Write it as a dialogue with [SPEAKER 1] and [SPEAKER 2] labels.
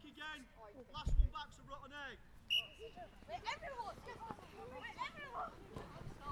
[SPEAKER 1] again. Last one back's a rotten egg.
[SPEAKER 2] Wait, everyone! Wait, everyone!